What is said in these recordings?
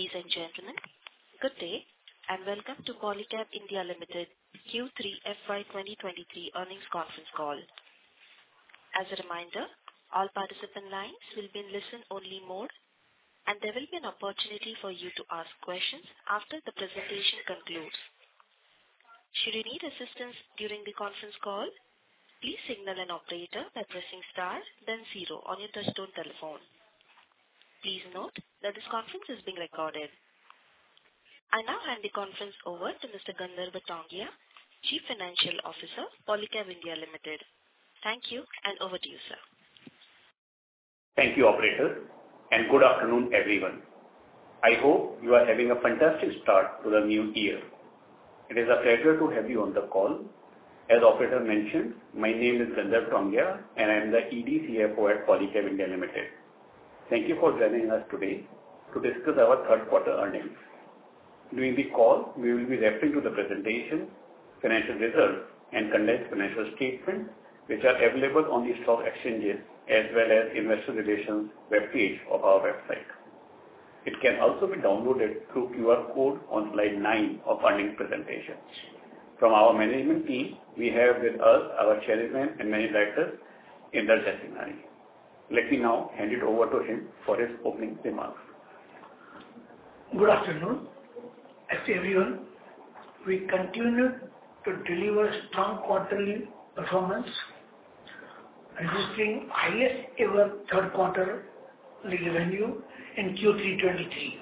Ladies and gentlemen, good day and welcome to Polycab India Limited Q3 FY 2023 earnings conference call. As a reminder, all participant lines will be in listen-only mode, and there will be an opportunity for you to ask questions after the presentation concludes. Should you need assistance during the conference call, please signal an operator by pressing star then 0 on your touchtone telephone. Please note that this conference is being recorded. I now hand the conference over to Mr. Gandharv Tongia, Chief Financial Officer, Polycab India Limited. Thank you, and over to you, sir. Thank you, operator, and good afternoon, everyone. I hope you are having a fantastic start to the new year. It is a pleasure to have you on the call. As operator mentioned, my name is Gandharv Tongia, and I am the ED CFO at Polycab India Limited. Thank you for joining us today to discuss our third quarter earnings. During the call, we will be referring to the presentation, financial results, and condensed financial statements, which are available on the stock exchanges as well as investor relations webpage of our website. It can also be downloaded through QR code on slide 9 of earnings presentation. From our management team, we have with us our Chairman and Managing Director, Inder Jaisinghani. Let me now hand it over to him for his opening remarks. Good afternoon, everyone. We continue to deliver strong quarterly performance, registering highest ever third quarter revenue in Q3 23.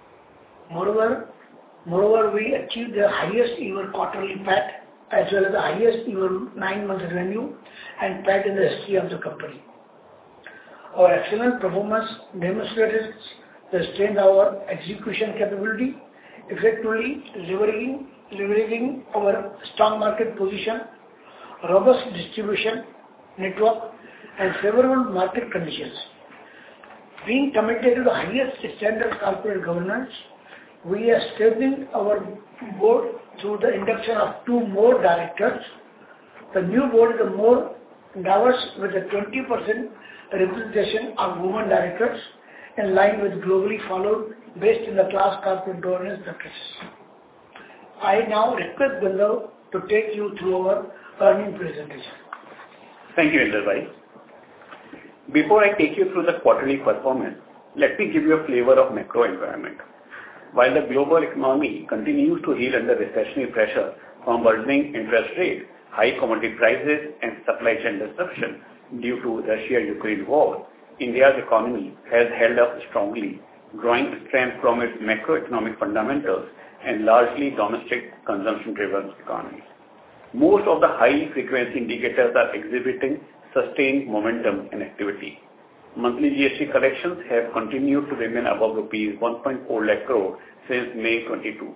Moreover, we achieved the highest ever quarterly PAT as well as the highest ever 9-month revenue and PAT in the history of the company. Our excellent performance demonstrated the strength of our execution capability, effectively leveraging our strong market position, robust distribution network, and favorable market conditions. Being committed to the highest standard corporate governance, we are strengthening our board through the induction of 2 more directors. The new board is more diverse with a 20% representation of women directors in line with globally followed based in the class corporate governance practices. I now request Gandharv to take you through our earnings presentation. Thank you, Inder bhai. Before I take you through the quarterly performance, let me give you a flavor of macro environment. While the global economy continues to heal under recessionary pressure from burgeoning interest rates, high commodity prices, and supply chain disruption due to Russia-Ukraine war, India's economy has held up strongly, drawing strength from its macroeconomic fundamentals and largely domestic consumption-driven economy. Most of the high-frequency indicators are exhibiting sustained momentum and activity. Monthly GST collections have continued to remain above rupees 1.4 lakh crore since May 22.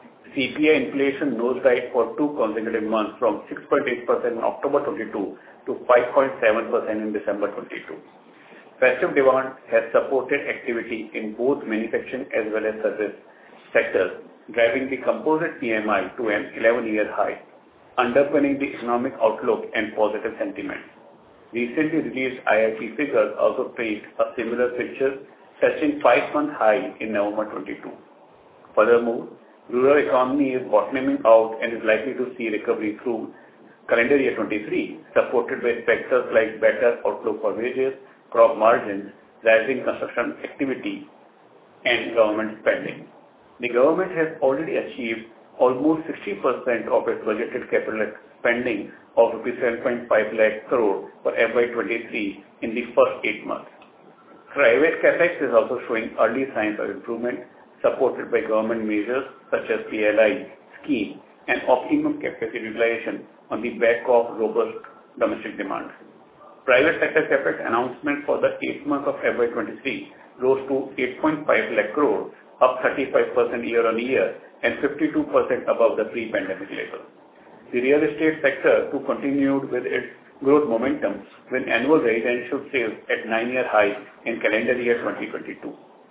CPI inflation nosedived for 2 consecutive months from 6.8% in October 22 to 5.7% in December 22. Festive demand has supported activity in both manufacturing as well as service sectors, driving the composite PMI to an 11-year high, underpinning the economic outlook and positive sentiment. Recently released IIP figures also paint a similar picture, touching 5-month high in November 22. Furthermore, rural economy is bottoming out and is likely to see recovery through calendar year 23, supported by factors like better outlook for wages, crop margins, rising construction activity, and government spending. The government has already achieved almost 60% of its budgeted capital spending of rupees 7.5 lakh crore for FY23 in the first 8 months. Private capex is also showing early signs of improvement, supported by government measures such as PLI scheme and optimum capacity utilization on the back of robust domestic demand. Private sector capex announcement for the 8th month of FY23 rose to 8.5 lakh crore, up 35% year-on-year and 52% above the pre-pandemic level. The real estate sector too continued with its growth momentum with annual residential sales at 9-year high in calendar year 2022.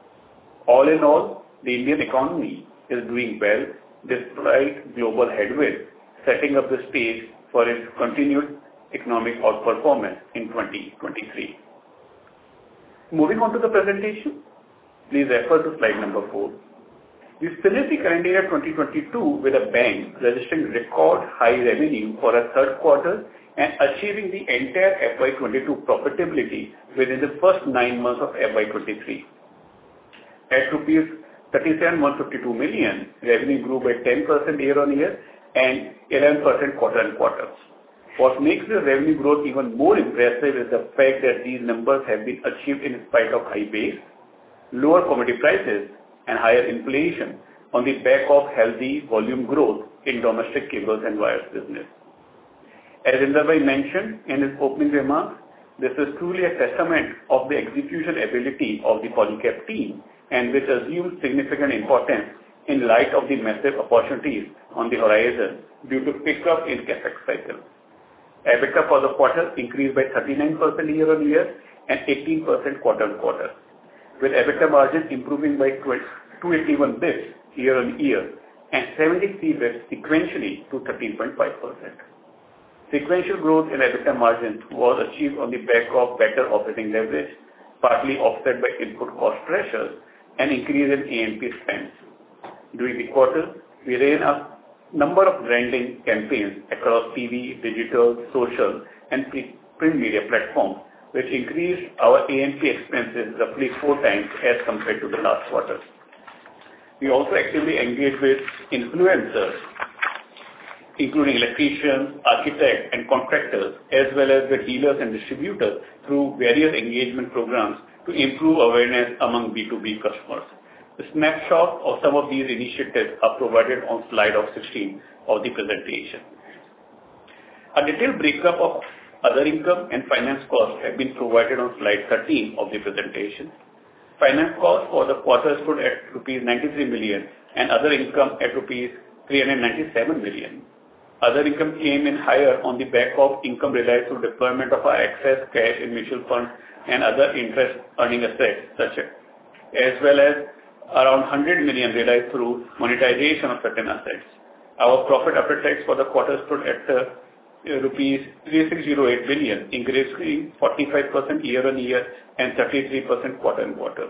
All in all, the Indian economy is doing well despite global headwinds, setting up the stage for its continued economic outperformance in 2023. Moving on to the presentation, please refer to slide number 4. We finished the calendar year 2022 with a bang, registering record high revenue for a third quarter and achieving the entire FY22 profitability within the first 9 months of FY23. At rupees 37,152 million, revenue grew by 10% year-on-year and 11% quarter-on-quarter. What makes the revenue growth even more impressive is the fact that these numbers have been achieved in spite of high base, lower commodity prices, and higher inflation on the back of healthy volume growth in domestic cables and wires business. As Inderbhai mentioned in his opening remarks, this is truly a testament of the execution ability of the Polycab team and which assumes significant importance in light of the massive opportunities on the horizon due to pickup in capex cycle. EBITDA for the quarter increased by 39% year-on-year and 18% quarter-on-quarter, with EBITDA margin improving by 281 basis year-on-year and 73 basis sequentially to 13.5%. Sequential growth in EBITDA margin was achieved on the back of better operating leverage, partly offset by input cost pressures and increase in A&P spends. During the quarter, we ran a number of branding campaigns across TV, digital, social, and print media platforms, which increased our A&P expenses roughly 4 times as compared to the last quarter. We also actively engage with influencers, including electricians, architects, and contractors, as well as the dealers and distributors through various engagement programs to improve awareness among B2B customers. The snapshot of some of these initiatives are provided on slide 16 of the presentation. A detailed breakup of other income and finance costs have been provided on slide 13 of the presentation. Finance costs for the quarter stood at rupees 93 million and other income at rupees 397 million. Other income came in higher on the back of income realized through deployment of our excess cash in mutual funds and other interest earning assets, as well as around 100 million realized through monetization of certain assets. Our profit after tax for the quarter stood at rupees 3608 billion, increasing 45% year-on-year and 33% quarter-on-quarter.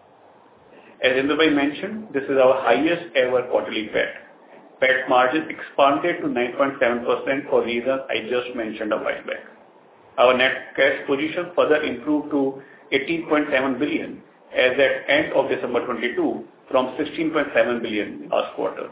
As Inderbhai mentioned, this is our highest ever quarterly PAT. PAT margin expanded to 9.7% for reasons I just mentioned a while back. Our net cash position further improved to 18.7 billion as at end of December 22 from 16.7 billion last quarter.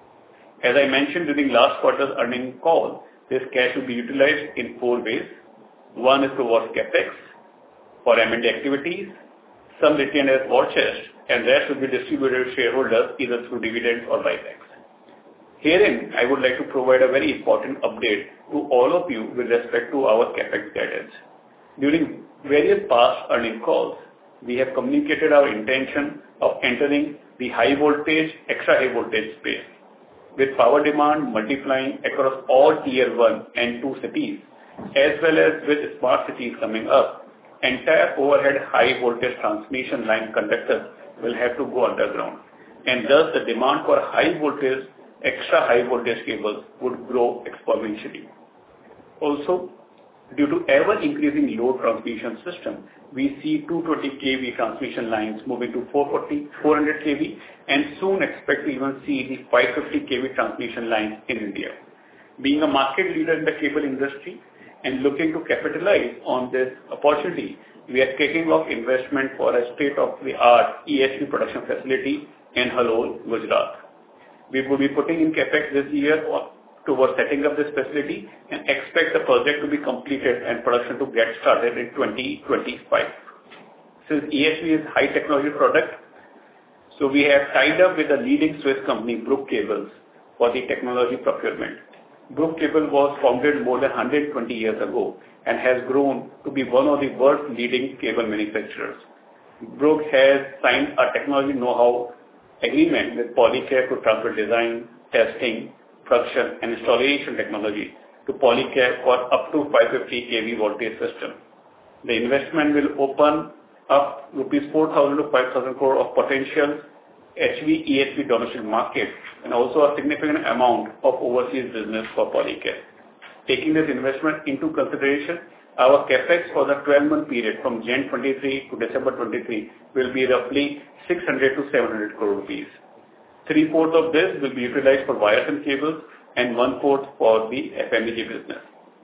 As I mentioned during last quarter's earnings call, this cash will be utilized in 4 ways. One is towards capex, for M&A activities, some retained as war chest, and rest will be distributed to shareholders either through dividends or buybacks. Herein, I would like to provide a very important update to all of you with respect to our capex guidance. During various past earnings calls, we have communicated our intention of entering the high voltage, extra high voltage space. With power demand multiplying across all tier 1 and 2 cities, as well as with smart cities coming up, entire overhead high voltage transmission line conductors will have to go underground. And thus the demand for high voltage, extra high voltage cables would grow exponentially. Also, due to ever increasing load transmission system, we see 220 kV transmission lines moving to 400 kV and soon expect to even see the 550 kV transmission lines in India. Being a market leader in the cable industry and looking to capitalize on this opportunity, we are kicking off investment for a state-of-the-art EHV production facility in Halol, Gujarat. We will be putting in capex this year towards setting up this facility and expect the project to be completed and production to get started in 2025. Since EHV is high technology product, so we have tied up with a leading Swiss company, Brugg Cables, for the technology procurement. Brugg Cable was founded more than 120 years ago and has grown to be one of the world's leading cable manufacturers. Brugg has signed a technology know-how agreement with Polycab to transfer design, testing, production and installation technology to Polycab for up to 550 kV voltage system. The investment will open up rupees 4,000 to 5,000 crore of potential HV, EHV domestic market and also a significant amount of overseas business for Polycab. Taking this investment into consideration, our capex for the 12-month period from Jan 23 to December 23 will be roughly 600 to 700 crore rupees. 3/4 of this will be utilized for wires and cables and 1/4 for the FMEG business.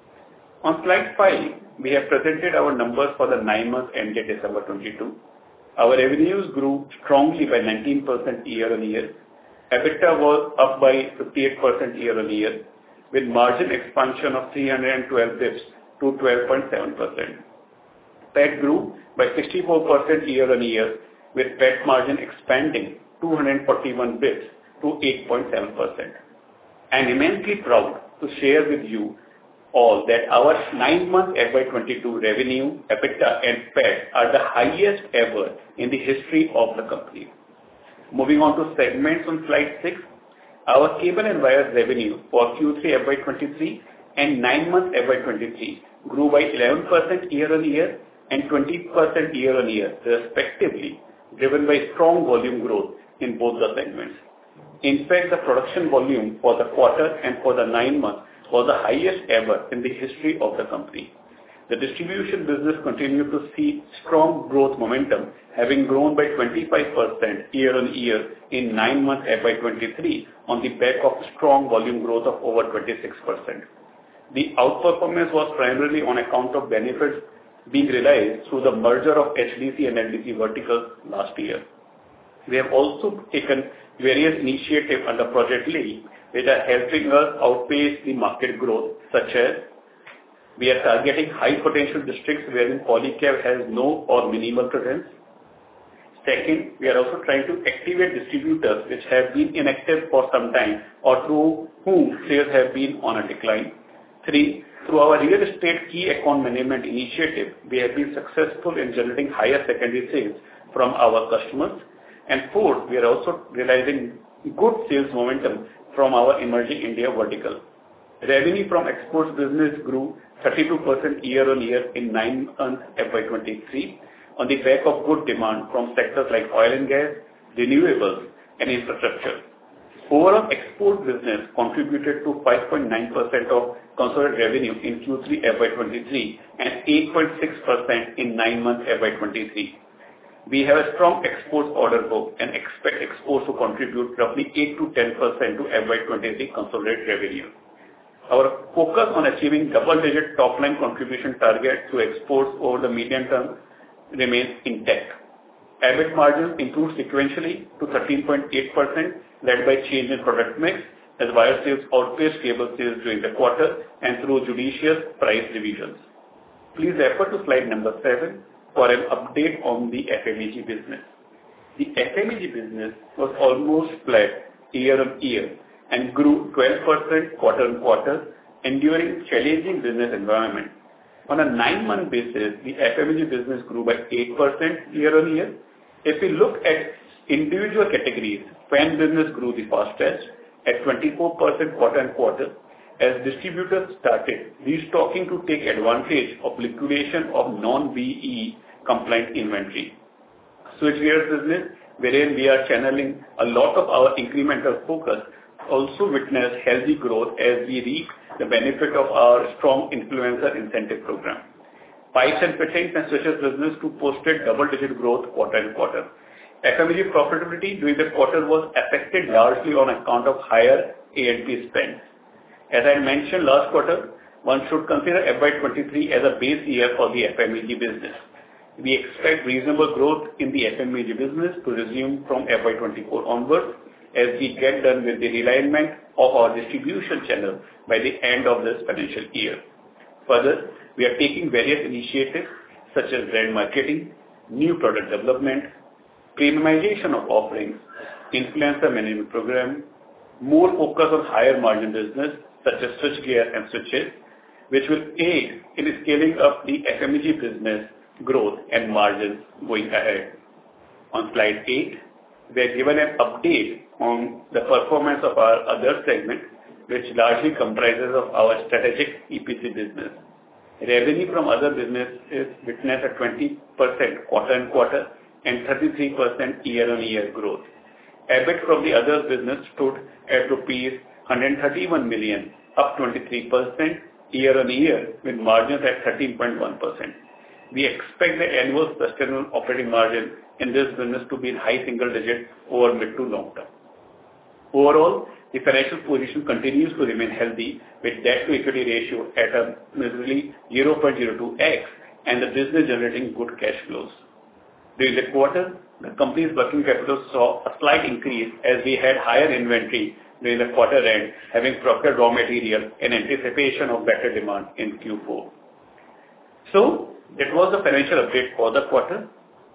On slide 5, we have presented our numbers for the 9 months ended December 22. Our revenues grew strongly by 19% year-on-year. EBITDA was up by 58% year-on-year, with margin expansion of 312 basis points to 12.7%. PAT grew by 64% year-on-year, with PAT margin expanding 241 basis points to 8.7%. I am immensely proud to share with you all that our 9-month FY22 revenue, EBITDA and PAT are the highest ever in the history of the company. Moving on to segments on slide 6, our cable and wires revenue for Q3 FY23 and 9 months FY23 grew by 11% year-on-year and 20% year-on-year respectively, driven by strong volume growth in both the segments. In fact, the production volume for the quarter and for the 9 months was the highest ever in the history of the company. The distribution business continued to see strong growth momentum, having grown by 25% year-on-year in 9 months FY23 on the back of strong volume growth of over 26%. The outperformance was primarily on account of benefits being realized through the merger of HDC and LDC verticals last year. We have also taken various initiatives under Project Leap, which are helping us outpace the market growth, such as we are targeting high potential districts wherein Polycab has no or minimal presence. Second, we are also trying to activate distributors which have been inactive for some time or through whom sales have been on a decline. 3, through our real estate key account management initiative, we have been successful in generating higher secondary sales from our customers. And 4, we are also realizing good sales momentum from our emerging India vertical. Revenue from exports business grew 32% year-on-year in 9 months FY23 on the back of good demand from sectors like oil and gas, renewables, and infrastructure. Overall export business contributed to 5.9% of consolidated revenue in Q3 FY23 and 8.6% in 9 months FY23. We have a strong exports order book and expect exports to contribute roughly 8 to 10% to FY23 consolidated revenue. Our focus on achieving double-digit top-line contribution target to exports over the medium term remains intact. EBIT margins improved sequentially to 13.8%, led by change in product mix as wire sales outpaced cable sales during the quarter and through judicious price revisions. Please refer to slide number 7 for an update on the FMEG business. The FMEG business was almost flat year-on-year and grew 12% quarter-on-quarter, enduring challenging business environment. On a 9-month basis, the FMEG business grew by 8% year-on-year. If we look at individual categories, fan business grew the fastest at 24% quarter-on-quarter as distributors started restocking to take advantage of liquidation of non-BEE compliant inventory. Switchgear business, wherein we are channeling a lot of our incremental focus, also witnessed healthy growth as we reap the benefit of our strong influencer incentive program. Pipes and fittings and switches business too posted double-digit growth quarter-on-quarter. FMEG profitability during the quarter was affected largely on account of higher A&P spend. As I mentioned last quarter, one should consider FY23 as a base year for the FMEG business. We expect reasonable growth in the FMEG business to resume from FY24 onwards as we get done with the realignment of our distribution channel by the end of this financial year. Further, we are taking various initiatives such as brand marketing, new product development, premiumization of offerings, influencer management program, more focus on higher margin business such as switchgear and switches, which will aid in scaling up the FMEG business growth and margins going ahead. On slide 8, we are given an update on the performance of our other segment, which largely comprises of our strategic EPC business. Revenue from other businesses witnessed a 20% quarter-on-quarter and 33% year-on-year growth. EBIT from the other business stood at rupees 131 million, up 23% year-on-year with margins at 13.1%. We expect the annual sustainable operating margin in this business to be in high single digit over mid to long term. Overall, the financial position continues to remain healthy, with debt-to-equity ratio at a measly 0.02x and the business generating good cash flows. During the quarter, the company's working capital saw a slight increase as we had higher inventory during the quarter end, having procured raw material in anticipation of better demand in Q4. So, that was the financial update for the quarter.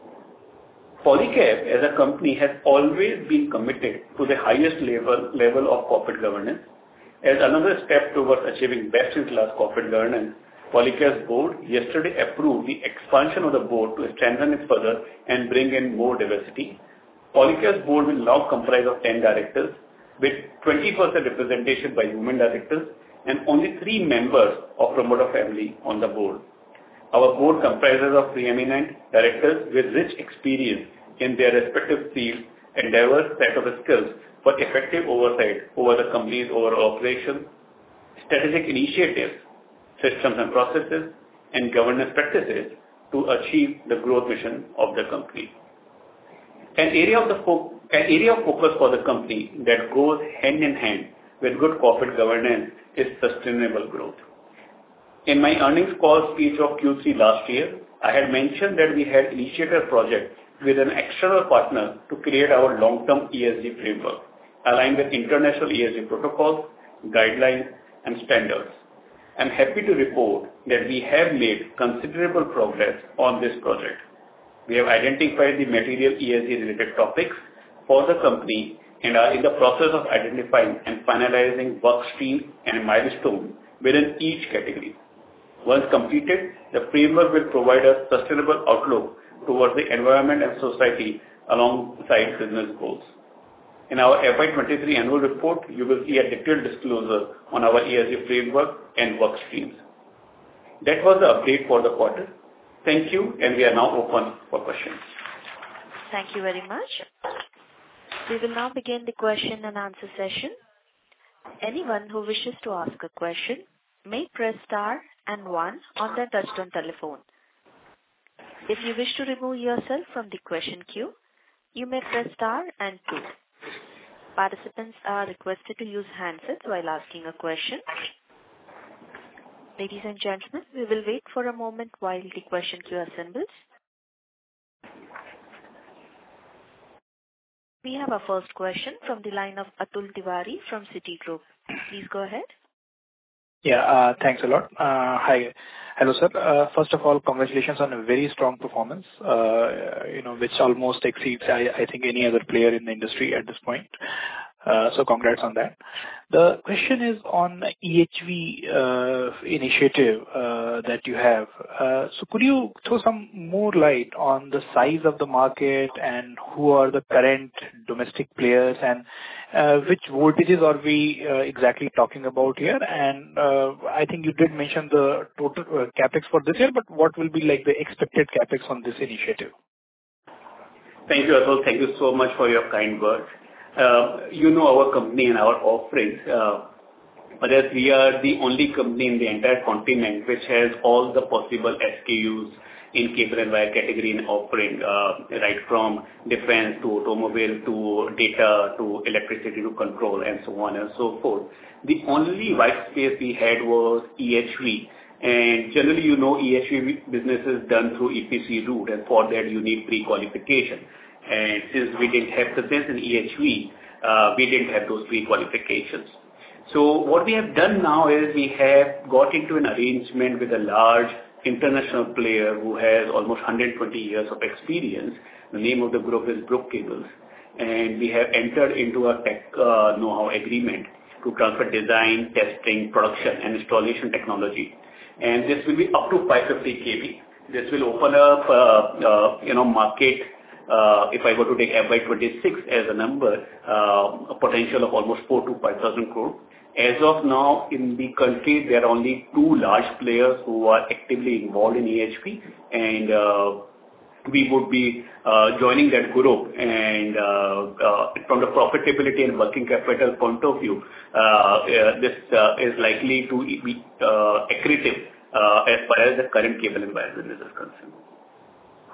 Polycab as a company has always been committed to the highest level of corporate governance. As another step towards achieving best-in-class corporate governance, Polycab's board yesterday approved the expansion of the board to strengthen it further and bring in more diversity. Polycab's board will now comprise of 10 directors, with 20% representation by women directors and only 3 members of promoter family on the board. Our board comprises of preeminent directors with rich experience in their respective fields and diverse set of skills for effective oversight over the company's overall operations, strategic initiatives, systems and processes, and governance practices to achieve the growth mission of the company. An area of focus for the company that goes hand in hand with good corporate governance is sustainable growth. In my earnings call speech of Q3 last year, I had mentioned that we had initiated a project with an external partner to create our long-term ESG framework, aligned with international ESG protocols, guidelines, and standards. I'm happy to report that we have made considerable progress on this project. We have identified the material ESG-related topics for the company and are in the process of identifying and finalizing work streams and milestones within each category. Once completed, the framework will provide a sustainable outlook towards the environment and society alongside business goals. In our FY23 annual report, you will see a detailed disclosure on our ESG framework and work streams. That was the update for the quarter. Thank you, and we are now open for questions. Thank you very much. We will now begin the question and answer session. Anyone who wishes to ask a question may press star and 1 on their touchtone telephone. If you wish to remove yourself from the question queue, you may press star and 2. Participants are requested to use handsets while asking a question. Ladies and gentlemen, we will wait for a moment while the question queue assembles. We have our first question from the line of Atul Tiwari from Citigroup. Please go ahead. Yeah, thanks a lot. Hi. Hello, sir. First of all, congratulations on a very strong performance, which almost exceeds, I think, any other player in the industry at this point. So congrats on that. The question is on EHV initiative that you have. So could you throw some more light on the size of the market and who are the current domestic players and which voltages are we exactly talking about here? And I think you did mention the total capex for this year, but what will be like the expected capex on this initiative? Thank you, Atul. Thank you so much for your kind words. You know our company and our offerings, but as we are the only company in the entire continent which has all the possible SKUs in cable and wire category and offering, right from defense to automobile to data to electricity to control and so on and so forth. The only white space we had was EHV. And generally, EHV business is done through EPC route, and for that you need pre-qualification. And since we didn't have presence in EHV, we didn't have those pre-qualifications. So what we have done now is we have got into an arrangement with a large international player who has almost 120 years of experience. The name of the group is Brook Cables. And we have entered into a tech know-how agreement to transfer design, testing, production, and installation technology. And this will be up to 550 kV. This will open up, market. If I were to take FY26 as a number, a potential of almost 4,000 to 5,000 crore. As of now, in the country, there are only 2 large players who are actively involved in EHV, and we would be joining that group. And from the profitability and working capital point of view, this is likely to be accretive as far as the current cable and wire business is concerned.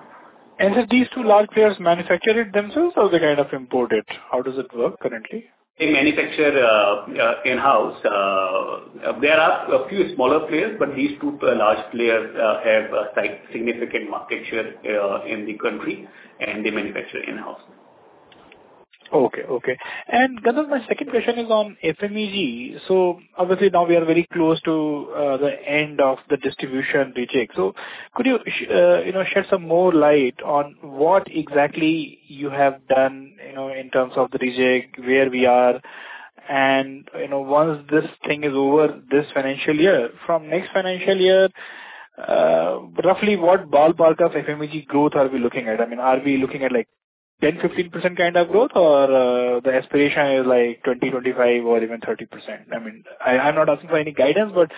And so these 2 large players manufacture it themselves or they kind of import it? How does it work currently? they manufacture in-house. There are a few smaller players, but these two large players have a significant market share in the country, and they manufacture in-house. Okay. And Gandharv, my second question is on FMEG. So obviously now we are very close to the end of the distribution rejig. So could you shed some more light on what exactly you have done, in terms of the rejig, where we are, and once this thing is over this financial year, from next financial year, roughly what ballpark of FMEG growth are we looking at? I mean, are we looking at like 10-15% kind of growth, or the aspiration is like 20-25 or even 30%? I mean, I'm not asking for any guidance, but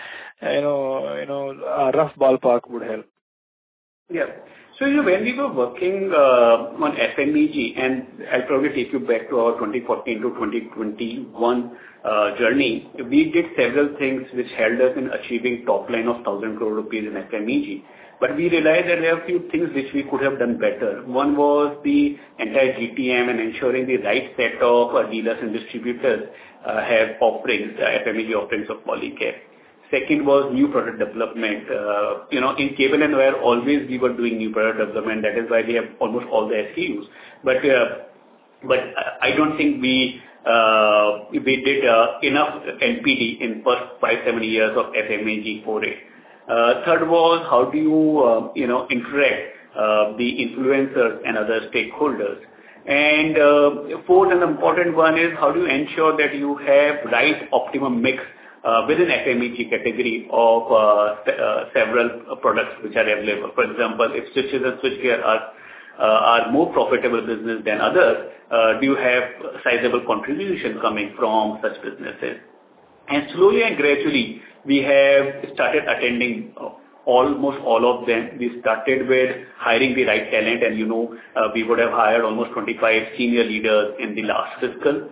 a rough ballpark would help. Yeah. So when we were working on FMEG, and I'll probably take you back to our 2014 to 2021 journey, we did several things which helped us in achieving top line of 1,000 crore rupees in FMEG. But we realized that there are a few things which we could have done better. One was the entire GTM and ensuring the right set of dealers and distributors have offerings, FMEG offerings of Polycab. Second was new product development. In cable and wire, always we were doing new product development. That is why we have almost all the SKUs. But I don't think we did enough NPD in first 5-7 years of FMEG foray. Third was how do you interact the influencers and other stakeholders. And fourth and important one is how do you ensure that you have right optimum mix within FMEG category of several products which are available. For example, if switches and switchgear are more profitable business than others, do you have sizable contribution coming from such businesses? And slowly and gradually, we have started attending almost all of them. We started with hiring the right talent, and we would have hired almost 25 senior leaders in the last fiscal.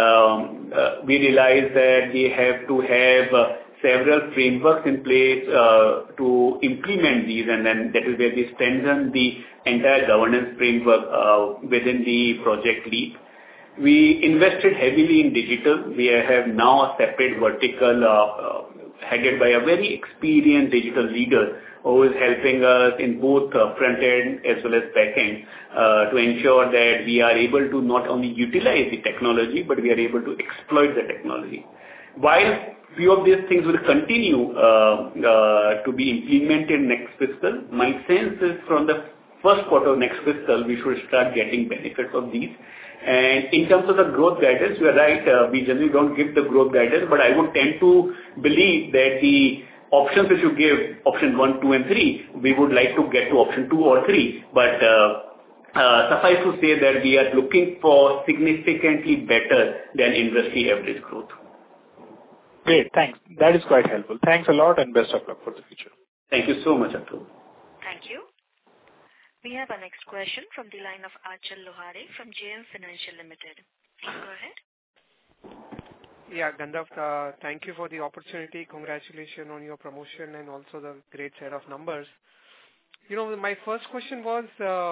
We realized that we have to have several frameworks in place to implement these, and then that is where we strengthen the entire governance framework within the project lead. We invested heavily in digital. We have now a separate vertical headed by a very experienced digital leader who is helping us in both front end as well as back end to ensure that we are able to not only utilize the technology, but we are able to exploit the technology. While few of these things will continue to be implemented next fiscal, my sense is from the first quarter of next fiscal, we should start getting benefits of these. And in terms of the growth guidance, you are right, we generally don't give the growth guidance, but I would tend to believe that the options which you give, option 1, 2, and 3, we would like to get to option 2 or 3. But suffice to say that we are looking for significantly better than industry average growth. Great, thanks. That is quite helpful. Thanks a lot and best of luck for the future. Thank you so much, Atul. Thank you. We have our next question from the line of Achal Lohade from JM Financial Limited. Please go ahead. Yeah, Gandharv, thank you for the opportunity. Congratulations on your promotion and also the great set of numbers. My first question was,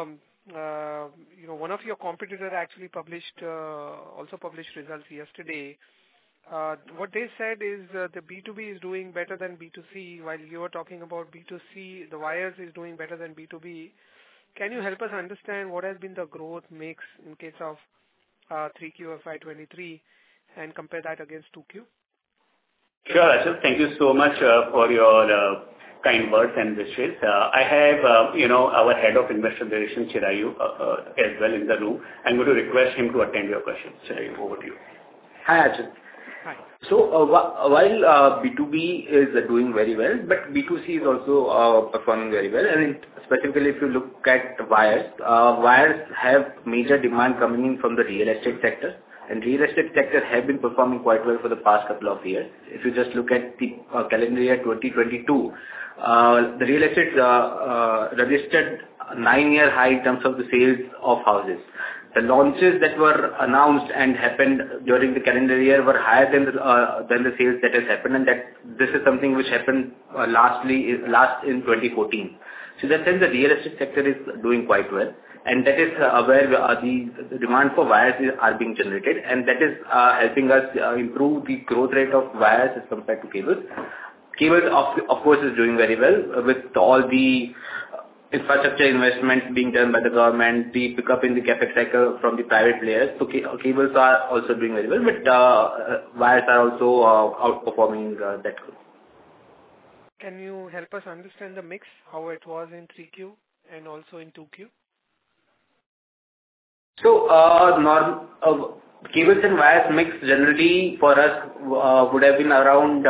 one of your competitors actually also published results yesterday. What they said is the B2B is doing better than B2C, while you were talking about B2C, the wires is doing better than B2B. Can you help us understand what has been the growth mix in case of 3Q FY23 and compare that against 2Q? Sure, Achal. Thank you so much for your kind words and wishes. I have, our head of investor relations, Chirayu, as well in the room. I'm going to request him to attend your questions. Chirayu, over to you. Hi, Achal. Hi. So while B2B is doing very well, but B2C is also performing very well. And specifically, if you look at wires, wires have major demand coming in from the real estate sector. And real estate sector have been performing quite well for the past couple of years. If you just look at the calendar year 2022, the real estate registered a 9-year high in terms of the sales of houses. The launches that were announced and happened during the calendar year were higher than the sales that has happened, and that this is something which happened last in 2014. So that sense, the real estate sector is doing quite well. and that is where the demand for wires are being generated, and that is helping us improve the growth rate of wires as compared to cables. Cables, of course, is doing very well with all the infrastructure investments being done by the government, the pickup in the capex cycle from the private players. So cables are also doing very well, but wires are also outperforming that growth. Can you help us understand the mix, how it was in 3Q and also in 2Q? So, cables and wires mix generally for us would have been around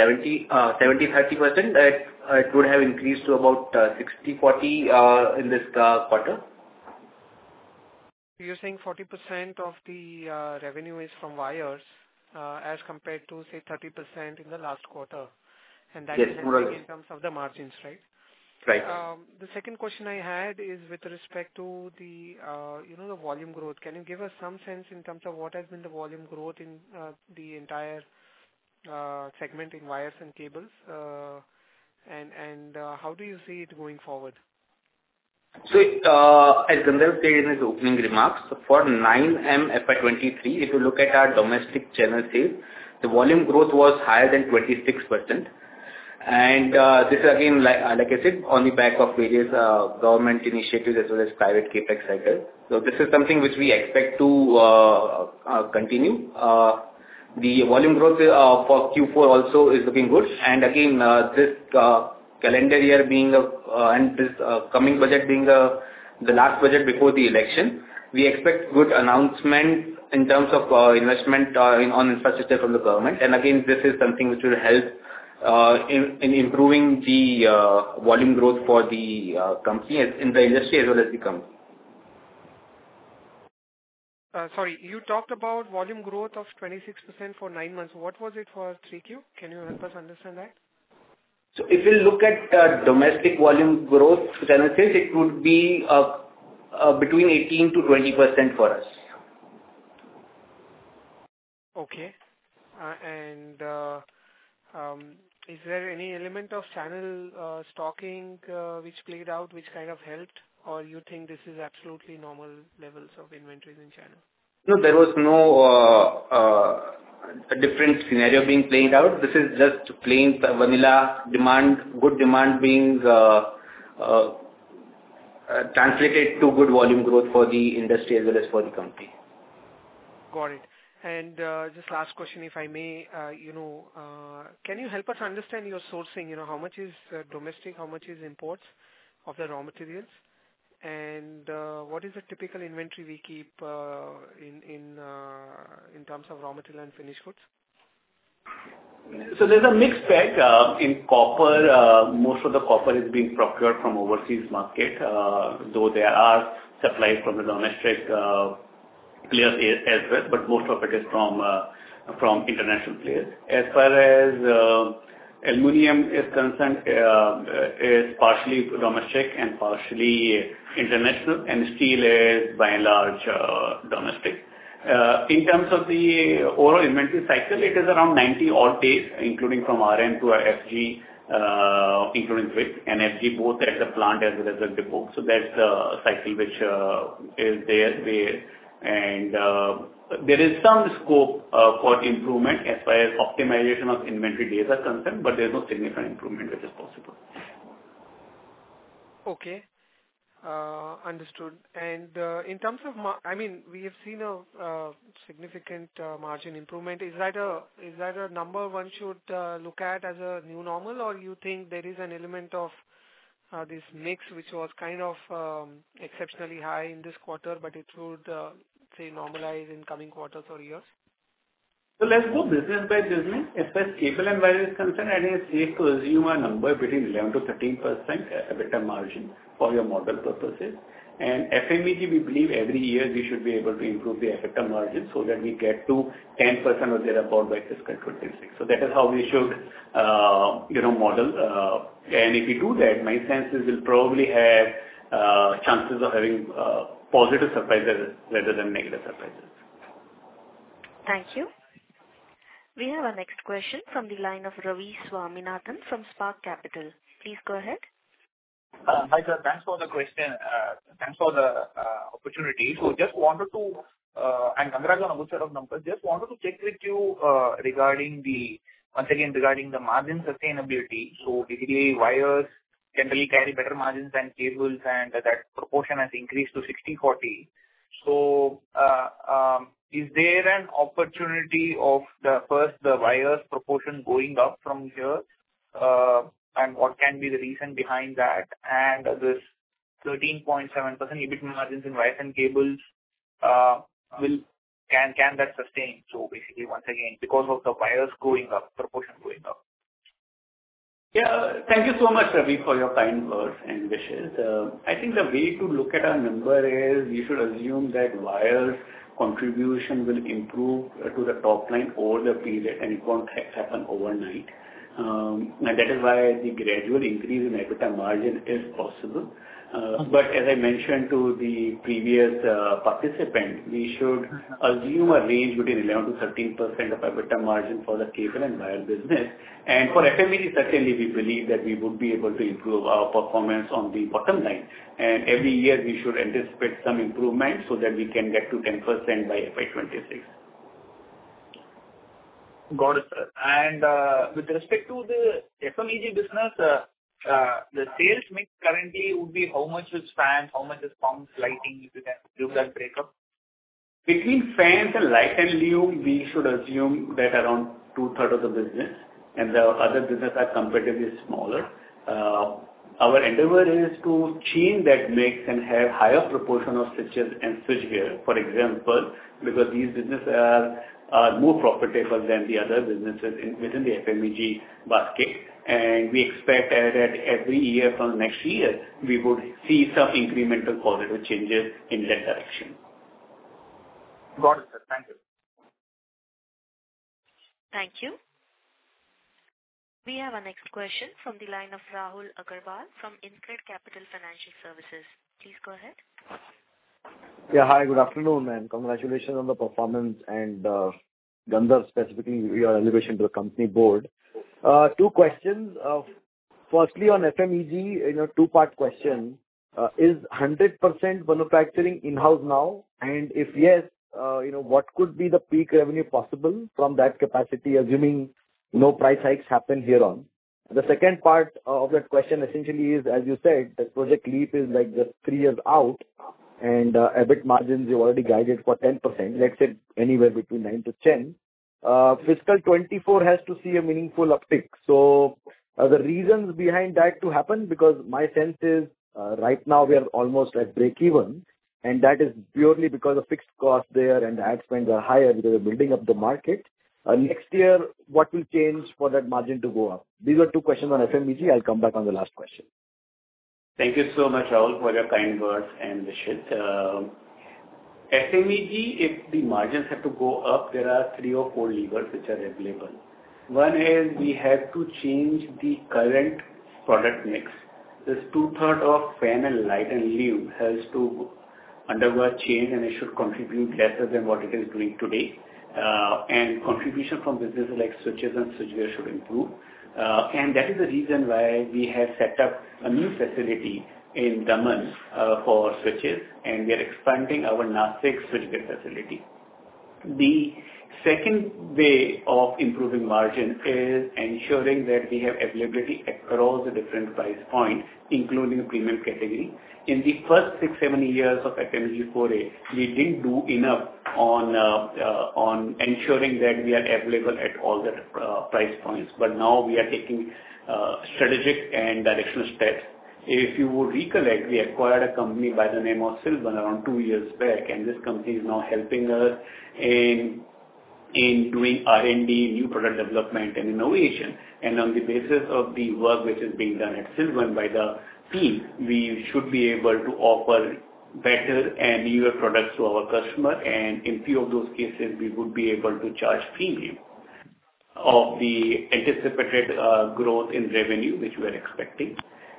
70-30%. It would have increased to about 60-40 in this quarter. You're saying 40% of the revenue is from wires as compared to, say, 30% in the last quarter. And that is in terms of the margins, right? Right. The second question I had is with respect to the, the volume growth. Can you give us some sense in terms of what has been the volume growth in the entire segment in wires and cables? And how do you see it going forward? So, as Gandharv said in his opening remarks, for 9M FY23, if you look at our domestic channel sales, the volume growth was higher than 26%. And this is again, like I said, on the back of various government initiatives as well as private capex cycle. So this is something which we expect to continue. The volume growth for Q4 also is looking good. And again, this calendar year being and this coming budget being the last budget before the election, we expect good announcements in terms of investment on infrastructure from the government. And again, this is something which will help in improving the volume growth for the company in the industry as well as the company. Sorry, you talked about volume growth of 26% for 9 months. What was it for 3Q? Can you help us understand that? So if you look at domestic volume growth channel sales, it would be between 18 to 20% for us. Okay. Is there any element of channel stocking which played out, which kind of helped, or you think this is absolutely normal levels of inventories in channel? No, there was no a different scenario being played out. This is just plain vanilla demand, good demand being translated to good volume growth for the industry as well as for the company. Got it. And just last question, if I may, can you help us understand your sourcing? How much is domestic, how much is imports of the raw materials, and what is the typical inventory we keep in terms of raw material and finished goods? So there's a mixed bag. In copper, most of the copper is being procured from overseas market, though there are supplies from the domestic players as well, but most of it is from international players. As far as aluminum is concerned, is partially domestic and partially international, and steel is by and large domestic. In terms of the overall inventory cycle, it is around 90 odd days, including from RM to FG, including WIP and FG, both at the plant as well as the depot. So that's the cycle which is there. And there is some scope for improvement as far as optimization of inventory days are concerned, but there is no significant improvement which is possible. Okay. Understood. And in terms of, we have seen a significant margin improvement. Is that a number one should look at as a new normal, or you think there is an element of this mix which was kind of exceptionally high in this quarter, but it would say normalize in coming quarters or years? So let's go business by business. As far as cable and wire is concerned, I think it's safe to assume a number between 11 to 13% EBITDA margin for your model purposes. And FMEG, we believe every year we should be able to improve the EBITDA margin so that we get to 10% or thereabout by fiscal 26. So that is how we should, model. And if we do that, my sense is we'll probably have chances of having positive surprises rather than negative surprises. Thank you. We have our next question from the line of Ravi Swaminathan from Spark Capital. Please go ahead. Hi, sir. Thanks for the question. Thanks for the opportunity. So just wanted to, and congrats on a good set of numbers. Just wanted to check with you regarding once again, regarding the margin sustainability. So basically, wires generally carry better margins than cables, and that proportion has increased to 60/40. So, is there an opportunity of the wires proportion going up from here? And what can be the reason behind that? And this 13.7% EBIT margins in wires and cables, can that sustain? So basically, once again, because of the wires going up, proportion going up. Yeah. Thank you so much, Ravi, for your kind words and wishes. I think the way to look at our number is you should assume that wires contribution will improve to the top line over the period, and it won't happen overnight. And that is why the gradual increase in EBITDA margin is possible. But as I mentioned to the previous participant, we should assume a range between 11 to 13% of EBITDA margin for the cable and wire business. And for FMEG, certainly we believe that we would be able to improve our performance on the bottom line. And every year we should anticipate some improvement so that we can get to 10% by FY26. Got it, sir. And with respect to the FMEG business, the sales mix currently would be how much is fans, how much is pumps, lighting, if you can give that breakup? Between fans and light and lume, we should assume that around 2/3 of the business, and the other business are comparatively smaller. Our endeavor is to change that mix and have higher proportion of switches and switchgear, for example, because these businesses are more profitable than the other businesses within the FMEG basket. And we expect that every year from next year, we would see some incremental positive changes in that direction. Got it, sir. Thank you. Thank you. We have our next question from the line of Rahul Agarwal from InCred Capital Financial Services. Please go ahead. Yeah, hi, good afternoon, and congratulations on the performance and Gandharv, specifically your elevation to the company board. Two questions. Firstly, on FMEG, two-part question. Is 100% manufacturing in-house now? And if yes, what could be the peak revenue possible from that capacity, assuming no price hikes happen here on? The second part of that question essentially is, as you said, that Project Leap is like just 3 years out, and EBIT margins you already guided for 10%, let's say anywhere between 9 to 10. Fiscal 24 has to see a meaningful uptick. So the reasons behind that to happen, because my sense is right now we are almost at break even, and that is purely because of fixed costs there and the ad spends are higher because we're building up the market. Next year, what will change for that margin to go up? These are two questions on FMEG. I'll come back on the last question. Thank you so much, Rahul, for your kind words and wishes. FMEG, if the margins have to go up, there are 3 or 4 levers which are available. One is we have to change the current product mix. This 2/3 of fan and light and lume has to undergo a change, and it should contribute lesser than what it is doing today. And contribution from businesses like switches and switchgear should improve. And that is the reason why we have set up a new facility in Daman for switches, and we are expanding our Nashik switchgear facility. The second way of improving margin is ensuring that we have availability across the different price points, including the premium category. In the first 6-7 years of FMEG foray, we didn't do enough on ensuring that we are available at all the price points. But now we are taking strategic and directional steps. If you would recollect, we acquired a company by the name of Silvan around 2 years back, and this company is now helping us in doing R&D, new product development and innovation. And on the basis of the work which is being done at Silvan by the team, we should be able to offer better and newer products to our customer, and in few of those cases, we would be able to charge premium of the anticipated growth in revenue which we are expecting.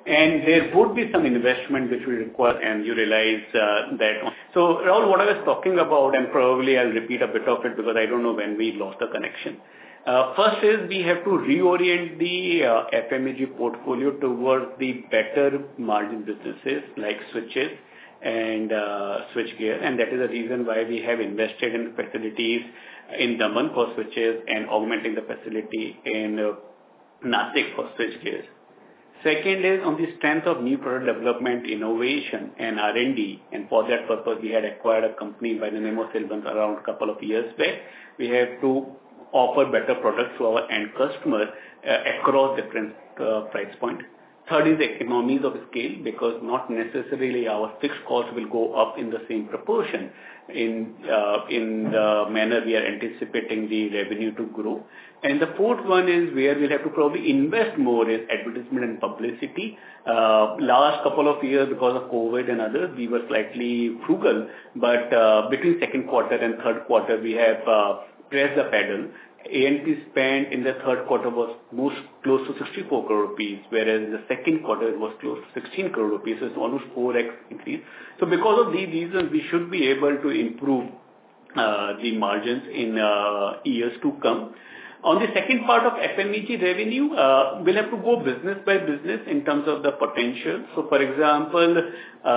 and there would be some investment which we require, and you realize that. So Rahul, what I was talking about, and probably I'll repeat a bit of it because I don't know when we lost the connection. First is we have to reorient the FMEG portfolio towards the better margin businesses like switches and switchgear, and that is the reason why we have invested in facilities in Daman for switches and augmenting the facility in Nashik for switchgear. Second is on the strength of new product development, innovation and R&D, and for that purpose we had acquired a company by the name of Silvans around a couple of years back. We have to offer better products to our end customer across different price point. Third is economies of scale, because not necessarily our fixed cost will go up in the same proportion in the manner we are anticipating the revenue to grow. And the fourth one is where we'll have to probably invest more in advertisement and publicity. Last couple of years, because of COVID and others, we were slightly frugal, but between second quarter and third quarter, we have pressed the pedal. A&P spend in the third quarter was most close to 64 crore rupees, whereas in the second quarter it was close to 16 crore rupees, so it's almost 4x increase. So because of these reasons, we should be able to improve the margins in years to come. On the second part of FMEG revenue, we'll have to go business by business in terms of the potential. So for example,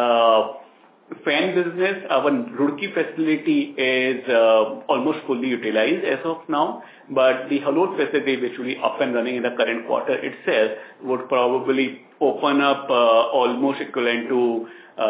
fan business, our Roorkee facility is almost fully utilized as of now, but the Halol facility, which will be up and running in the current quarter itself, would probably open up almost equivalent to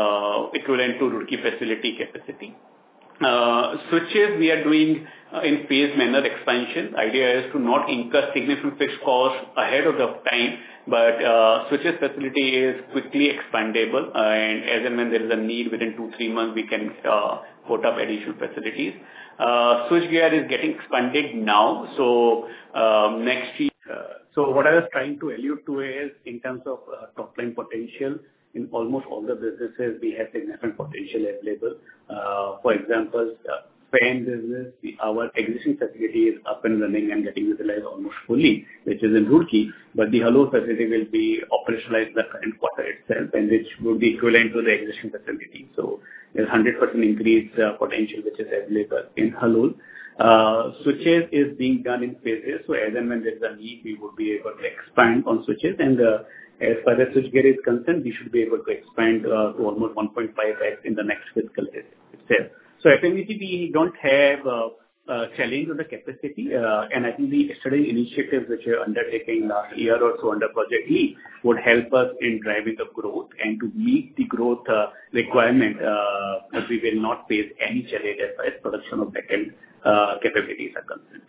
Roorkee facility capacity. Switches we are doing in phased manner expansion. Idea is to not incur significant fixed costs ahead of the time, but switches facility is quickly expandable, and as and when there is a need within 2-3 months, we can put up additional facilities. Switchgear is getting expanded now, so next year. So what I was trying to allude to is in terms of top line potential, in almost all the businesses, we have significant potential available. For example, fan business, our existing facility is up and running and getting utilized almost fully, which is in Roorkee, but the Halol facility will be operationalized in the current quarter itself, and which would be equivalent to the existing facility. So there's 100% increase potential which is available in Halol. Switches is being done in phases, so as and when there is a need, we would be able to expand on switches, and as far as switchgear is concerned, we should be able to expand to almost 1.5x in the next fiscal year itself. So FMEG, we don't have a challenge with the capacity, and I think the yesterday initiatives which are undertaking last year or so under Project Leap would help us in driving the growth, and to meet the growth requirement, we will not face any challenge as far as production of backend capabilities are concerned.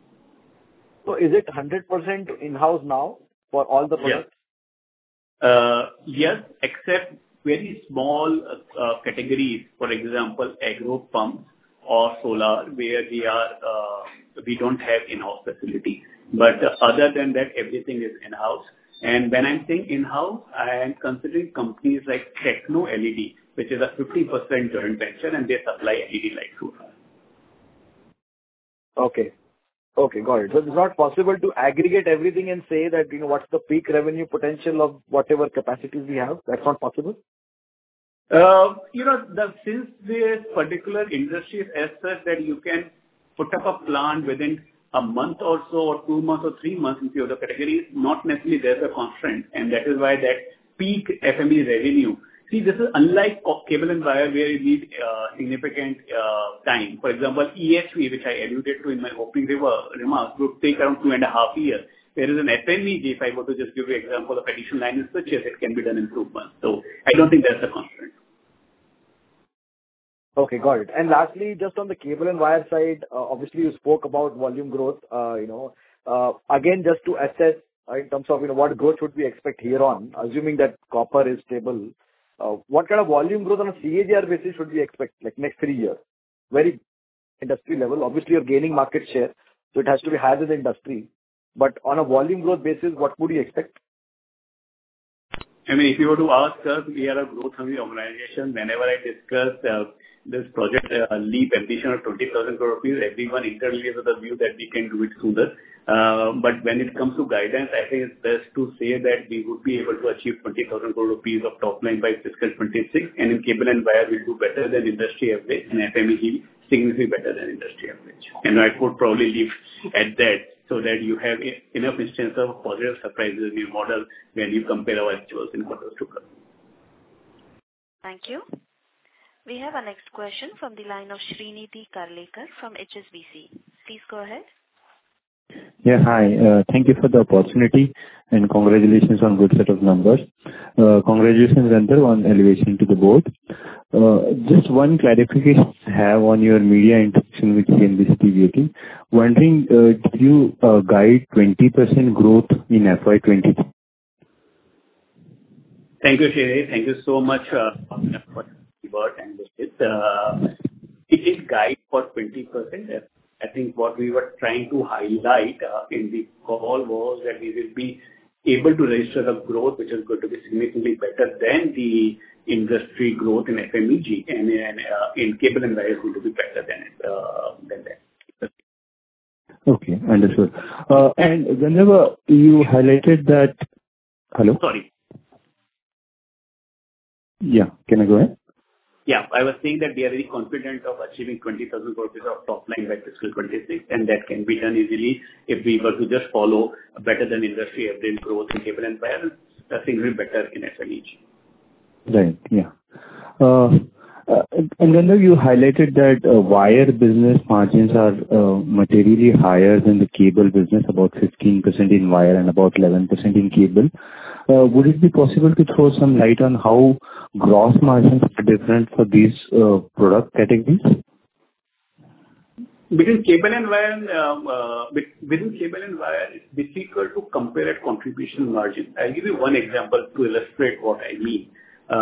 So is it 100% in-house now for all the products? Yes, except very small categories, for example, agro pumps or solar, where we don't have in-house facility. But other than that, everything is in-house. And when I'm saying in-house, I am considering companies like Techno LED, which is a 50% joint venture, and they supply LED lights to us. Okay. Okay, got it. So it's not possible to aggregate everything and say that, what's the peak revenue potential of whatever capacities we have? That's not possible? Since this particular industry is as such that you can put up a plant within a month or so, or 2 months or 3 months in few other categories, not necessarily there's a constraint, and that is why that peak FME revenue. See, this is unlike cable and wire, where you need significant time. For example, EHV, which I alluded to in my opening remarks, would take around 2.5 years. Whereas an FMEG, if I were to just give you an example of additional line and switches, it can be done in 2 months. So I don't think that's a constraint. Okay, got it. And lastly, just on the cable and wire side, obviously you spoke about volume growth. Again, just to assess in terms of what growth should we expect here on, assuming that copper is stable. What kind of volume growth on a CAGR basis should we expect, like next 3 years? Very industry level. Obviously, you're gaining market share, so it has to be higher than the industry. But on a volume growth basis, what would you expect? I mean, if you were to ask us, we are a growth-hungry organization. Whenever I discuss this project LEAP ambition of 20,000 crore rupees, everyone internally has the view that we can do it sooner. But when it comes to guidance, I think it's best to say that we would be able to achieve 20,000 crore rupees of top line by fiscal 26, and in cable and wire, we'll do better than industry average, and FMEG significantly better than industry average. And I could probably leave at that, so that you have enough instance of positive surprises in your model when you compare our actuals in quarters to come. Thank you. We have our next question from the line of Srinidhi Karlekar from HSBC. Please go ahead. Yeah, hi. Thank you for the opportunity and congratulations on good set of numbers. Congratulations, Gandharv, on elevation to the board. Just one clarification I have on your media interaction with CNBC TV18. Wondering, did you guide 20% growth in FY23? Thank you, Srinidhi. Thank you so much for the word and this. It is guide for 20%. I think what we were trying to highlight in the call was that we will be able to register the growth, which is going to be significantly better than the industry growth in FMEG, and in cable and wire is going to be better than that. Okay, understood. And whenever you highlighted that... Hello? Sorry. Yeah, can I go ahead? Yeah, I was saying that we are very confident of achieving 20,000 crore of top line by fiscal 26, and that can be done easily if we were to just follow better than industry average growth in cable and wire, significantly better in FMEG. Right. Yeah. And then you highlighted that wire business margins are materially higher than the cable business, about 15% in wire and about 11% in cable. Would it be possible to throw some light on how gross margins are different for these product categories? Within cable and wire, it's difficult to compare at contribution margin. I'll give you one example to illustrate what I mean.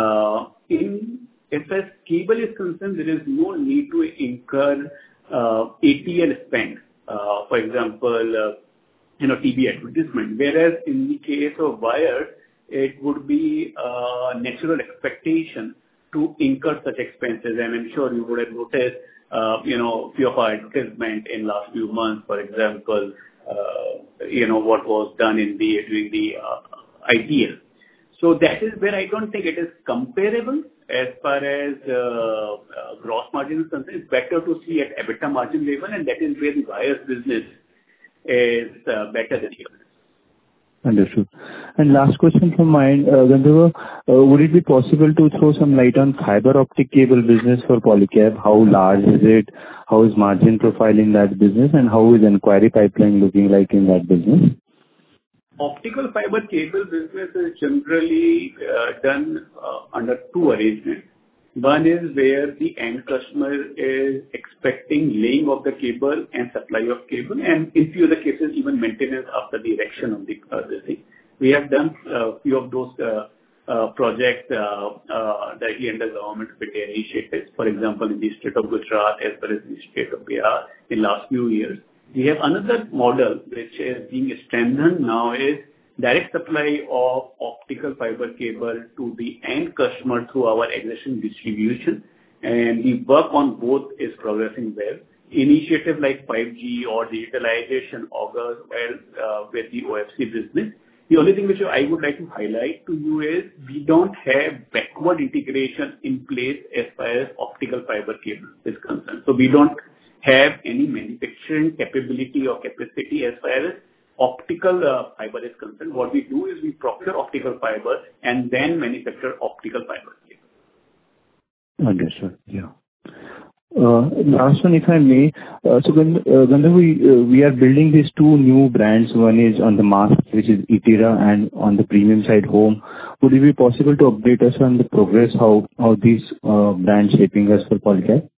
As far as cable is concerned, there is no need to incur ATL spend. For example, TV advertisement. Whereas in the case of wire, it would be a natural expectation to incur such expenses. And I'm sure you would have noticed, few of our advertisement in last few months, for example, what was done during the IPL. So that is where I don't think it is comparable as far as gross margin is concerned. It's better to see at EBITDA margin level, and that is where the wires business is better than the others. Understood. And last question from my end, Gandharv, would it be possible to throw some light on fiber optic cable business for Polycab? How large is it? How is margin profile in that business? And how is inquiry pipeline looking like in that business? Optical fiber cable business is generally done under two arrangements. One is where the end customer is expecting laying of the cable and supply of cable, and in few of the cases, even maintenance after the erection of the thing. We have done a few of those projects directly under government initiatives. For example, in the state of Gujarat as well as the state of Bihar in last few years. We have another model which is being strengthened now is direct supply of optical fiber cable to the end customer through our existing distribution, and the work on both is progressing well. Initiative like 5G or digitalization augurs well with the OFC business. The only thing which I would like to highlight to you is we don't have backward integration in place as far as optical fiber cable is concerned. So we don't have any manufacturing capability or capacity as far as optical fiber is concerned. What we do is we procure optical fiber and then manufacture optical fiber cable. Understood. Yeah. Last one, if I may. So Gandharv, we are building these two new brands. One is on the mass, which is Etira, and on the premium side, Home. Would it be possible to update us on the progress, how these brands shaping us for Polycab?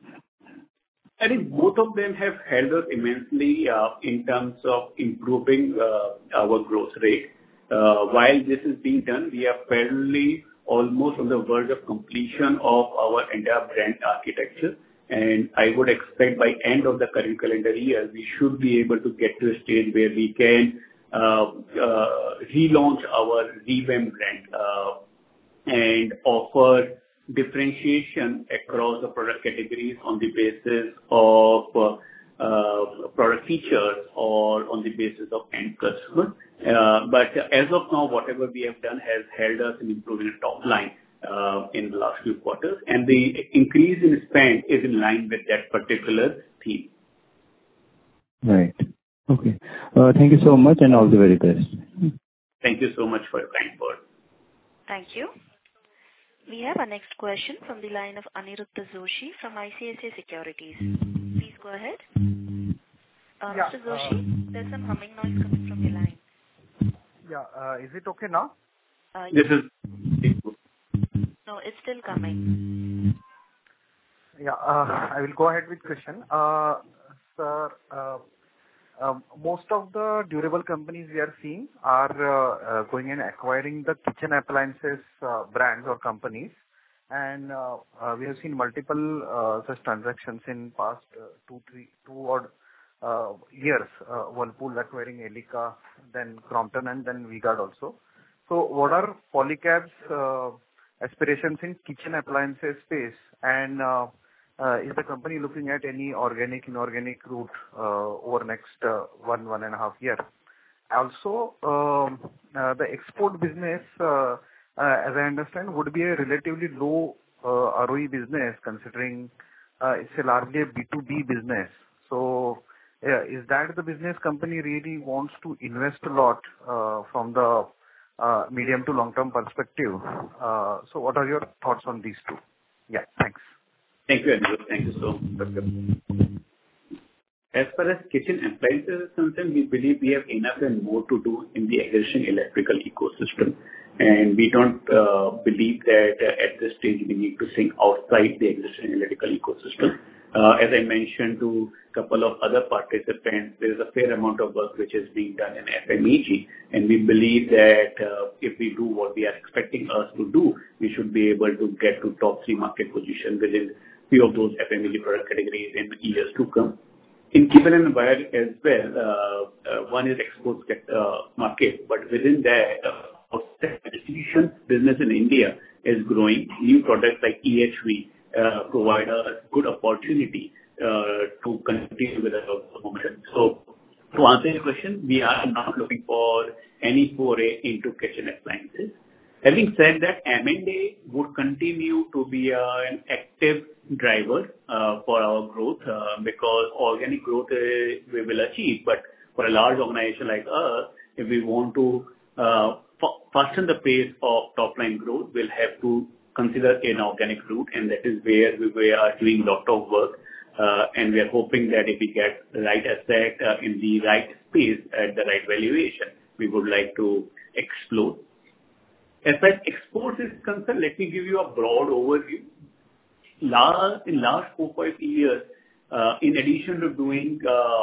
I think both of them have helped us immensely in terms of improving our growth rate. While this is being done, we are fairly almost on the verge of completion of our entire brand architecture. And I would expect by end of the current calendar year, we should be able to get to a stage where we can relaunch our revamped brand and offer differentiation across the product categories on the basis of product features or on the basis of end customer. But as of now, whatever we have done has helped us in improving the top line in the last few quarters, and the increase in spend is in line with that particular theme. Right. Okay. Thank you so much, and all the very best. Thank you so much for your kind words. Thank you. We have our next question from the line of Aniruddha Joshi from ICICI Securities. Please go ahead. Mr. Joshi, there's some humming noise coming from your line. Yeah. Is it okay now? This is... No, it's still coming. Yeah. I will go ahead with question. Sir, most of the durable companies we are seeing are going and acquiring the kitchen appliances brands or companies. And we have seen multiple such transactions in past 2 odd years. Whirlpool acquiring Elica, then Crompton, and then V-Guard also. So what are Polycab's aspirations in kitchen appliances space? And is the company looking at any organic, inorganic route over next 1.5 years? Also, the export business, as I understand, would be a relatively low ROE business, considering it's a largely a B2B business. So, is that the business company really wants to invest a lot from the medium to long-term perspective? So, what are your thoughts on these two? Yeah, thanks. Thank you, Aniruddha. Thank you so much. As far as kitchen appliances is concerned, we believe we have enough and more to do in the existing electrical ecosystem. And we don't believe that at this stage we need to think outside the existing electrical ecosystem. As I mentioned to a couple of other participants, there is a fair amount of work which is being done in FMEG, and we believe that if we do what we are expecting us to do, we should be able to get to top 3 market position within few of those FMEG product categories in years to come. In cable and wire as well, one is export market, but within that, distribution business in India is growing. New products like EHV provide a good opportunity to continue with our momentum. So, to answer your question, we are not looking for any foray into kitchen appliances. Having said that, M&A would continue to be an active driver for our growth because organic growth we will achieve, but for a large organization like us, if we want to fasten the pace of top line growth, we'll have to consider inorganic route, and that is where we are doing a lot of work. And we are hoping that if we get the right asset in the right space at the right valuation, we would like to explore. As far as exports is concerned, let me give you a broad overview. In last 4-5 years, in addition to doing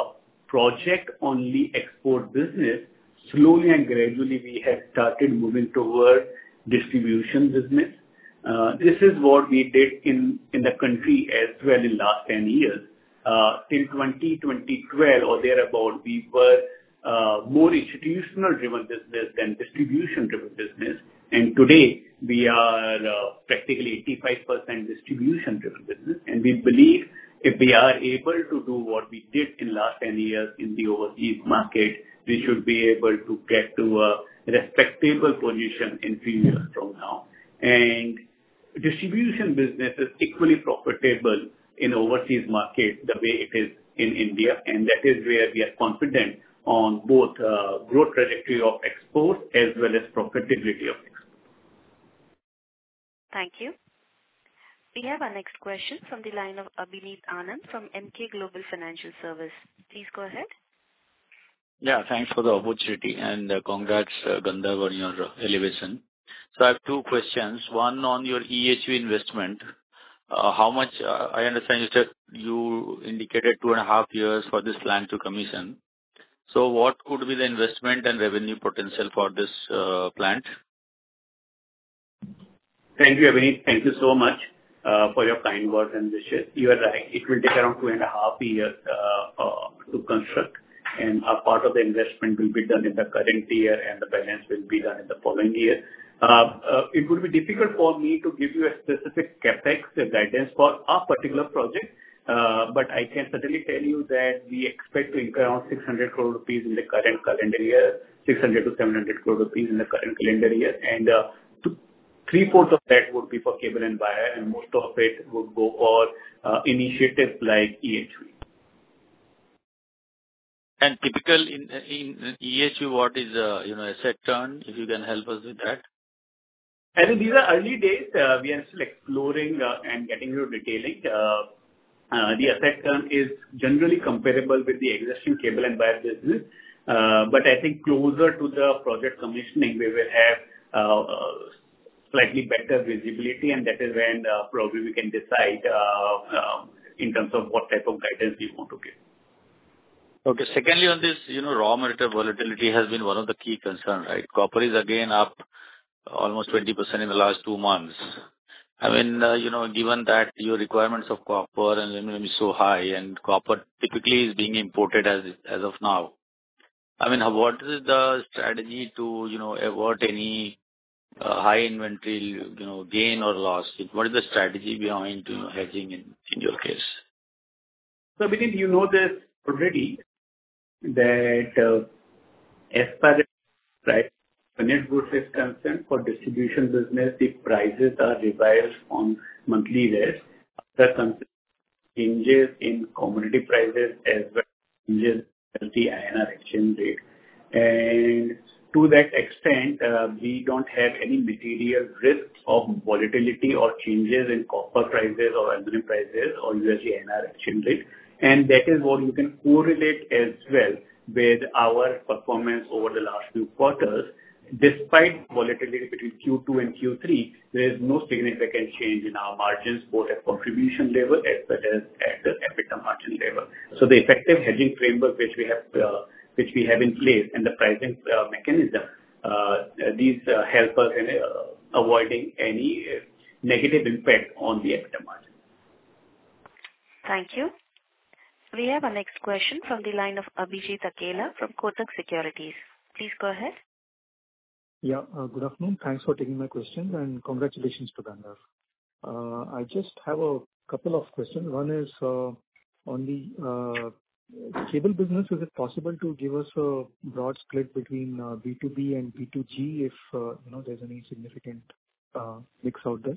project-only export business, slowly and gradually we have started moving toward distribution business. This is what we did in the country as well in last 10 years. Till 2012 or thereabout, we were more institutional-driven business than distribution-driven business. And today, we are practically 85% distribution-driven business. And we believe if we are able to do what we did in last 10 years in the overseas market, we should be able to get to a respectable position in few years from now. And distribution business is equally profitable in overseas market the way it is in India. And that is where we are confident on both growth trajectory of exports as well as profitability of exports. Thank you. We have our next question from the line of Abhineet Anand from Emkay Global Financial Services. Please go ahead. Yeah, thanks for the opportunity and congrats, Gandharv, on your elevation. So I have 2 questions. One on your EHV investment. How much, I understand you said you indicated 2.5 years for this plant to commission. So what could be the investment and revenue potential for this plant? Thank you, Abhineet. Thank you so much for your kind words and wishes. You are right. It will take around 2.5 years to construct, and a part of the investment will be done in the current year, and the balance will be done in the following year. It would be difficult for me to give you a specific CapEx guidance for a particular project, but I can certainly tell you that we expect to incur around 600 crore rupees in the current calendar year, 600 to 700 crore rupees in the current calendar year, and 3/4 of that would be for cable and wire, and most of it would go for initiatives like EHV. And typical in EHV, what is asset turn? If you can help us with that. I think these are early days. We are still exploring and getting into detailing. The asset turn is generally comparable with the existing cable and wire business, but I think closer to the project commissioning, we will have slightly better visibility, and that is when probably we can decide in terms of what type of guidance we want to give. Okay. Secondly, on this, raw material volatility has been one of the key concerns, right? Copper is again up almost 20% in the last 2 months. I mean, given that your requirements of copper and aluminum is so high, and copper typically is being imported as of now. I mean, what is the strategy to, avert any high inventory, gain or loss? What is the strategy behind, hedging in your case? So, Vinit, you know this already, that as per the price, finished goods is concerned, for distribution business, the prices are revised on monthly basis. After changes in commodity prices as well as changes in the INR exchange rate. And to that extent, we don't have any material risk of volatility or changes in copper prices or aluminum prices or USD INR exchange rate. And that is what you can correlate as well with our performance over the last few quarters. Despite volatility between Q2 and Q3, there is no significant change in our margins, both at contribution level as well as at the EBITDA margin level. So the effective hedging framework which we have in place, and the pricing mechanism, these help us in avoiding any negative impact on the EBITDA margin. Thank you. We have our next question from the line of Abhijit Akella from Kotak Securities. Please go ahead. Yeah, good afternoon. Thanks for taking my questions, and congratulations to Gandharv. I just have a couple of questions. One is on the cable business. Is it possible to give us a broad split between B2B and B2G if there's any significant mix out there?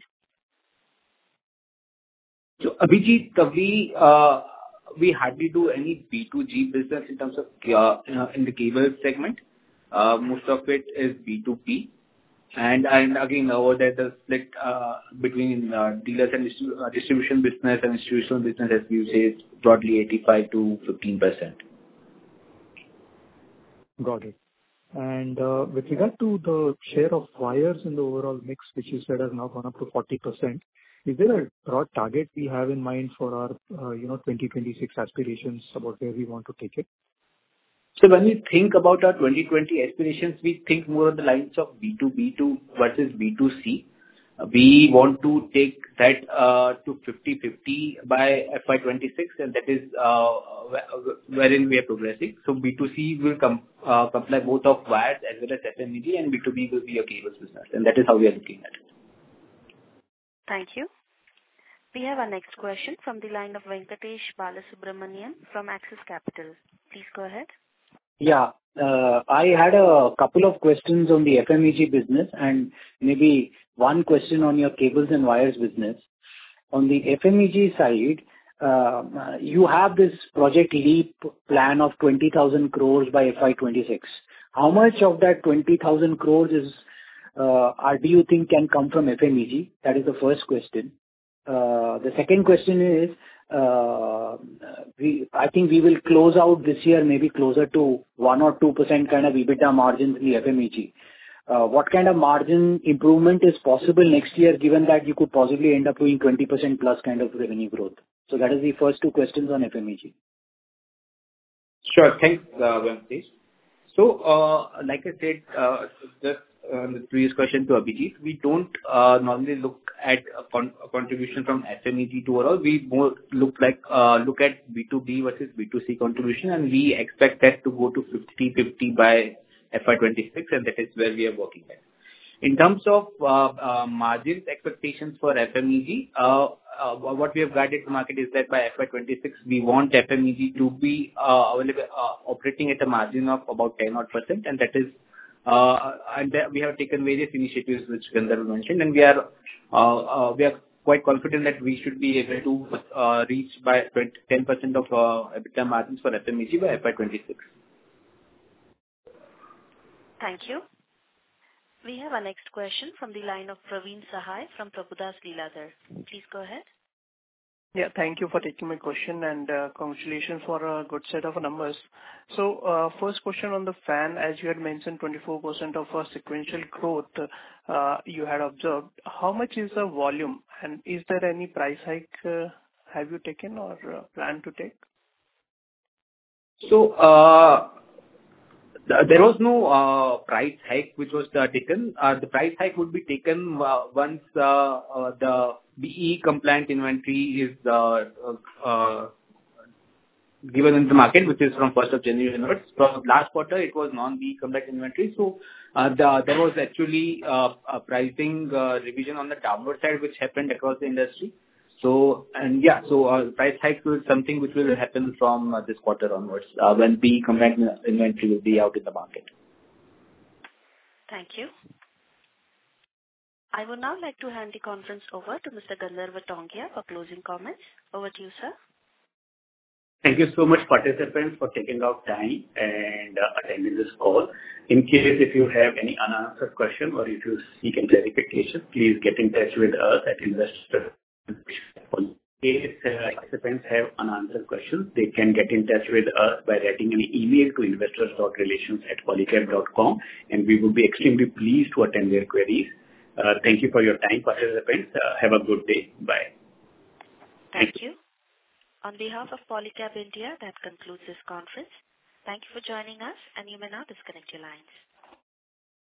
So, Abhijit, we hardly do any B2G business in terms of in the cable segment. Most of it is B2B. And again, over there, the split between dealers and distribution business and institutional business, as you say, is broadly 85 to 15%. Got it. And with regard to the share of wires in the overall mix, which you said has now gone up to 40%, is there a broad target we have in mind for our 2026 aspirations about where we want to take it? So when we think about our 2020 aspirations, we think more on the lines of B2B2 versus B2C. We want to take that to 50-50 by FY26, and that is wherein we are progressing. So B2C will comply both of wires as well as FMEG, and B2B will be a cables business, and that is how we are looking at it. Thank you. We have our next question from the line of Venkatesh Balasubramanian from Axis Capital. Please go ahead. Yeah, I had a couple of questions on the FMEG business and maybe one question on your cables and wires business. On the FMEG side, you have this Project LEAP plan of 20,000 crores by FY26. How much of that 20,000 crores do you think can come from FMEG? That is the first question. The second question is, I think we will close out this year maybe closer to 1 or 2% kind of EBITDA margins in the FMEG. What kind of margin improvement is possible next year, given that you could possibly end up doing 20% plus kind of revenue growth? So that is the first two questions on FMEG. Sure. Thanks, Venkatesh. So, like I said, just the previous question to Abhijit, we don't normally look at a contribution from FMEG to overall. We more look at B2B versus B2C contribution, and we expect that to go to 50-50 by FY26, and that is where we are working at. In terms of margins expectations for FMEG, what we have guided the market is that by FY26, we want FMEG to be operating at a margin of about 10%, and that is, and we have taken various initiatives which Gandharv mentioned, and we are quite confident that we should be able to reach by 10% of EBITDA margins for FMEG by FY26. Thank you. We have our next question from the line of Praveen Sahay from Prabhudas Lilladher. Please go ahead. Yeah, thank you for taking my question, and congratulations for a good set of numbers. So, first question on the fan, as you had mentioned, 24% of sequential growth you had observed. How much is the volume, and is there any price hike have you taken or plan to take? So, there was no price hike which was taken. The price hike would be taken once the BEE compliant inventory is given in the market, which is from 1st of January onwards. From last quarter, it was non-BEE compliant inventory. So, there was actually a pricing revision on the downward side, which happened across the industry. So, and yeah, so price hike is something which will happen from this quarter onwards, when BEE compliant inventory will be out in the market. Thank you. I would now like to hand the conference over to Mr. Gandharv Tongia for closing comments. Over to you, sir. Thank you so much, participants, for taking out time and attending this call. In case if you have any unanswered question or if you seek any clarification, please get in touch with us at Investor. In case participants have unanswered questions, they can get in touch with us by writing an email to investors.relations@polycab.com, and we would be extremely pleased to attend their queries. Thank you for your time, participants. Have a good day. Bye. Thank you. On behalf of Polycab India, that concludes this conference. Thank you for joining us, and you may now disconnect your lines.